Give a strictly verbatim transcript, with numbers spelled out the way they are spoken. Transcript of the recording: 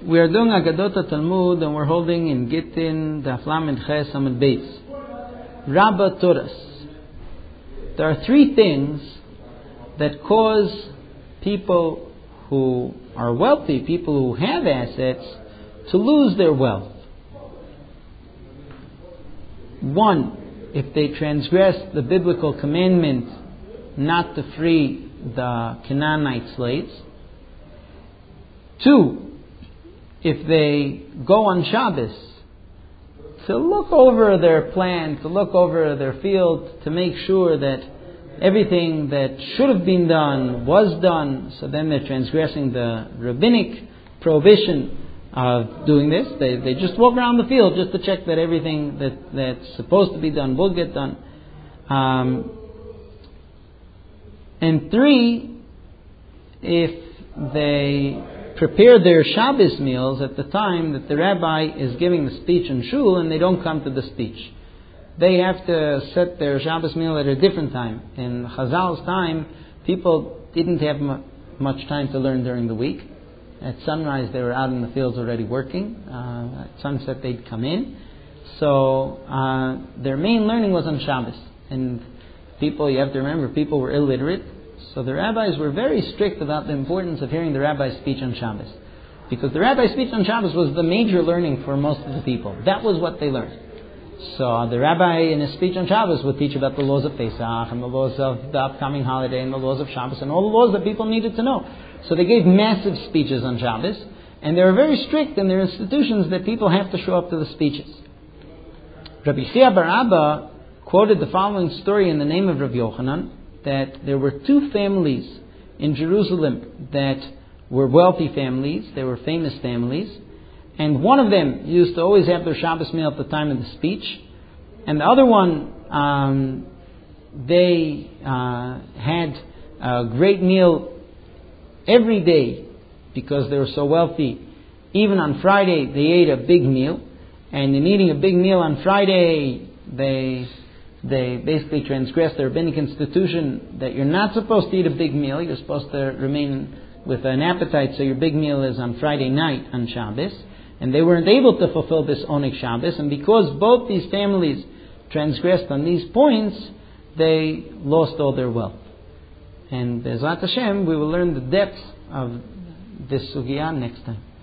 We are doing Agadot Talmud, and we're holding in Gittin Daf Lamed Ches Amud Beis. Rabba Toras. There are three things that cause people who are wealthy, people who have assets, to lose their wealth. One, if they transgress the biblical commandment not to free the Canaanite slaves. Two, if they go on Shabbos to look over their plan, to look over their field, to make sure that everything that should have been done was done, so then they're transgressing the rabbinic prohibition of doing this. They they just walk around the field just to check that everything that, that's supposed to be done will get done. Um, and three, if they prepare their Shabbos meals at the time that the rabbi is giving the speech in shul and they don't come to the speech. They have to set their Shabbos meal at a different time. In Chazal's time, people didn't have mu- much time to learn during the week. At sunrise, they were out in the fields already working. Uh, at sunset, they'd come in. So uh, their main learning was on Shabbos. And people, you have to remember, people were illiterate. So the rabbis were very strict about the importance of hearing the rabbi's speech on Shabbos. Because the rabbi's speech on Shabbos was the major learning for most of the people. That was what they learned. So the rabbi in his speech on Shabbos would teach about the laws of Pesach and the laws of the upcoming holiday and the laws of Shabbos and all the laws that people needed to know. So they gave massive speeches on Shabbos, and they were very strict in their institutions that people have to show up to the speeches. Rabbi Chia bar Abba quoted the following story in the name of Rav Yochanan, that there were two families in Jerusalem that were wealthy families, they were famous families, and one of them used to always have their Shabbos meal at the time of the speech, and the other one, um, they uh, had a great meal every day because they were so wealthy. Even on Friday, they ate a big meal, and in eating a big meal on Friday, they they basically transgressed the rabbinic institution that you're not supposed to eat a big meal. You're supposed to remain with an appetite, so your big meal is on Friday night on Shabbos. And they weren't able to fulfill this Oneg Shabbos. And because both these families transgressed on these points, they lost all their wealth. And Be'ezrat Hashem, we will learn the depths of this sugya next time.